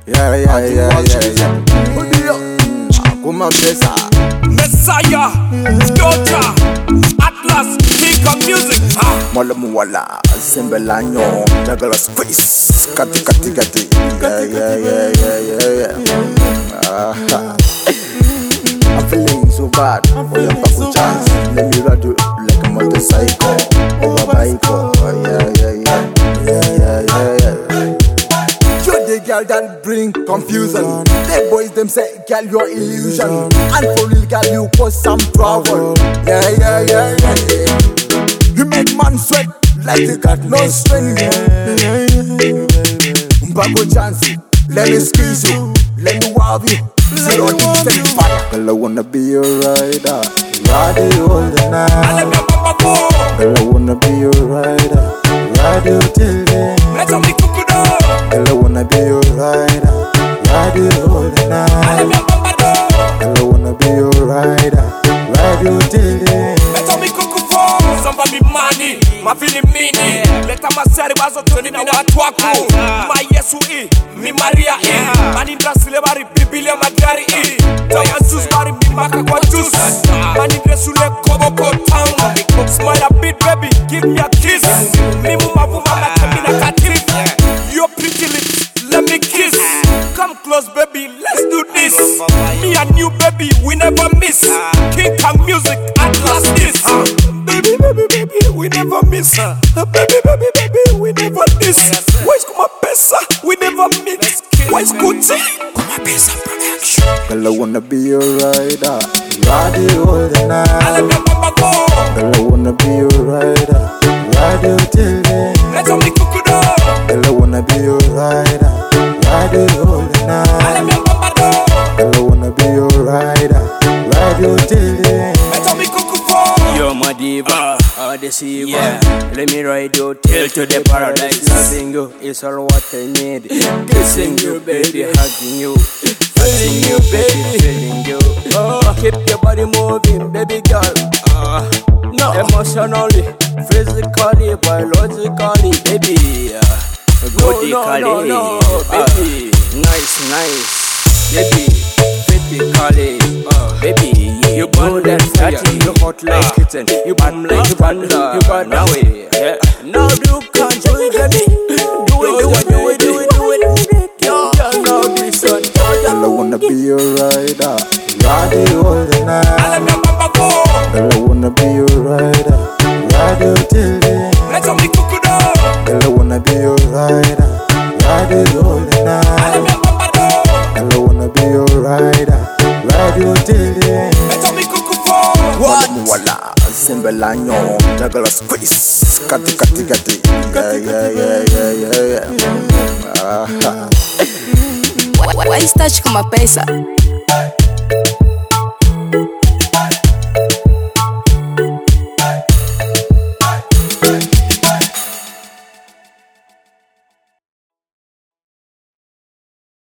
Kuma pesa Messiah, Daughter, Atlas, King of Music. Mola muwala, Sembelanyo, Jagala squeeze, kati. I'm feeling so bad, oh yeah, back with chance. Let me ride you like a motorcycle, over bike, the girl that bring confusion. They boys them say, girl, you're illusion. And for real, girl, you cause some trouble. You make man sweat like you got no strength. Bago chance, let me squeeze you, let me wow you. Zero instant fire. Girl, I wanna be your rider, ride you all the night. Girl, I wanna be your rider, ride you till then. Girl, I wanna be your rider, ride you all the night. Girl, I wanna be your rider, ride you till then. Somebody money, my feeling meaning. Let my sari bazo toni na watu wako. My Yesu mi Maria Mani dress lebari Biblia magari Taya sus bari mi maka kwa juice. Mani dress ule kobo ko town. Smile a bit baby, give me a kiss. Mi mumavu mama kamina katif. You're pretty lips, let me kiss. Come close baby, let's do this. Me and you baby, we never miss. King Kong Music, Atlas this. Baby, we never miss. Baby, we never miss. Where's Kuma Pesa? We never mix. Where's Gucci? Kuma Pesa production. Girl, I wanna be your rider, ride you all the night. Girl, I wanna be your rider, ride you till then. Girl, I wanna be your rider, ride you all the night. Girl, I wanna be your rider, ride you till then. You're my diva, deceiver. Let me ride your tail to the paradise. Loving you is all what I need. Kissing you, baby, hugging you, touching you, baby, feeling you. Keep your body moving, baby girl. No, emotionally, physically, biologically, baby. Bodically, baby. Nice, baby. Physically, baby. You burn that fatty, you hot like kitten. You burn like thunder, you burn now now you can't do it, baby. Do it. Now this one. Girl, I wanna be your rider, ride you all the night. Girl, I wanna be your rider, ride you till then. Girl, I wanna be your rider, ride you all the night. Girl, I wanna be your rider, ride you till then. What? Wala, Sembelanyo, Jagala squeeze, kati. Why is touch Kuma Pesa?